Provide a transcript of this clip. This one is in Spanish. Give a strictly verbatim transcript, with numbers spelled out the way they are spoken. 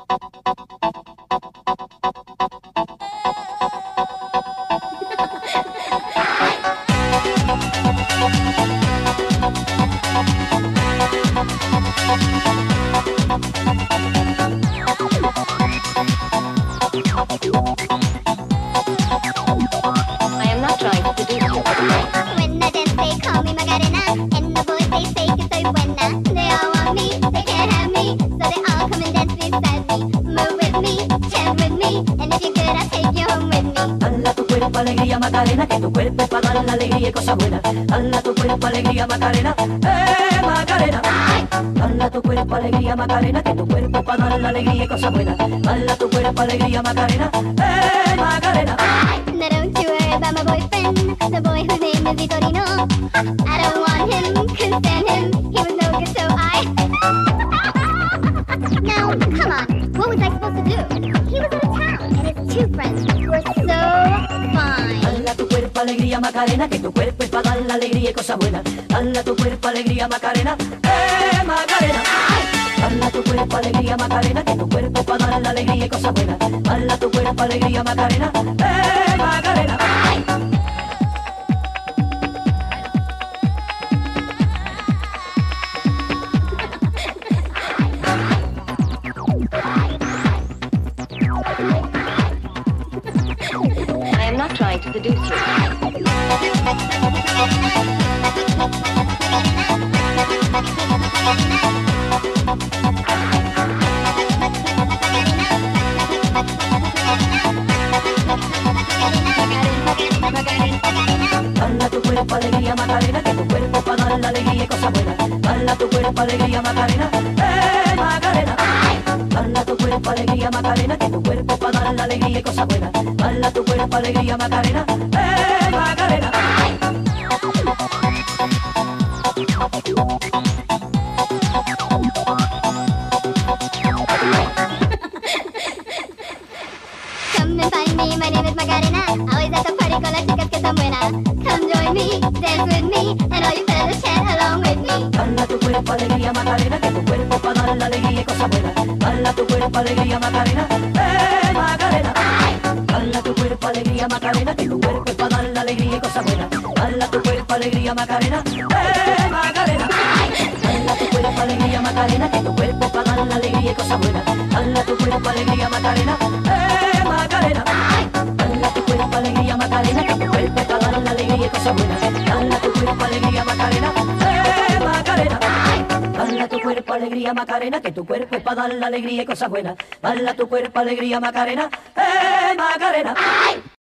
am not trying to seduce you. When I dance, they call me Macarena, and the boys they say que soy buena. They all want me, they can't have me, so they all come and dance beside me. Move with me, chant with me, and if you're good, I'll take you home with me. Dala tu cuerpo alegría Macarena, que tu cuerpo es para dar la alegría y cosas buenas. Dala tu cuerpo alegría Macarena, eh Macarena. Dala tu cuerpo alegría Macarena, que tu cuerpo es para dar la alegría y cosas buenas. Dala tu cuerpo alegría Macarena, eh Macarena. Now don't you worry about my boyfriend, the boy whose name is Vitorino. I don't want him, couldn't stand him, he was no good, so I... Now, come on, what was I supposed to do? He was out of town, and his two friends were so fine. Dala tu cuerpo alegría Macarena, que tu cuerpo es para dar la alegría y cosas buenas. Dala tu cuerpo alegría Macarena, eh Macarena. Dala tu cuerpo alegría Macarena, que tu cuerpo es para dar la alegría y cosas buenas. Dala tu cuerpo alegría Macarena, eh Macarena. I am not trying to seduce you. Dala tu cuerpo alegría Macarena, que tu cuerpo para dar la alegría y cosas buenas. Dala tu cuerpo alegría Macarena, eh Macarena. Dala tu cuerpo alegría Macarena, que tu cuerpo para dar la alegría y cosas buenas. Dala tu cuerpo alegría Macarena, eh Macarena. Come and find me, my name is Macarena. Always at the party con las chicas que son buenas. Come join me, dance with me, and all you fellas chant along with me. Dala tu cuerpo alegría Macarena, que tu cuerpo para dar la alegría y cosas buenas. Dala tu cuerpo alegría Macarena, eh Macarena. Dala tu cuerpo alegría Macarena, que tu cuerpo es para dar la alegría y cosas buenas. Dala tu cuerpo alegría Macarena, eh Macarena. Dala tu cuerpo alegría Macarena, que tu cuerpo es para dar la alegría y cosas buenas. Dala tu cuerpo alegría Macarena, eh Macarena. Dala tu cuerpo alegría Macarena, que tu cuerpo es para dar la alegría y cosas buenas. Dala tu cuerpo alegría Macarena, eh Macarena. Dala tu cuerpo alegría Macarena, que tu cuerpo es para dar la alegría y cosas buenas. Dala tu cuerpo alegría Macarena, eh Macarena.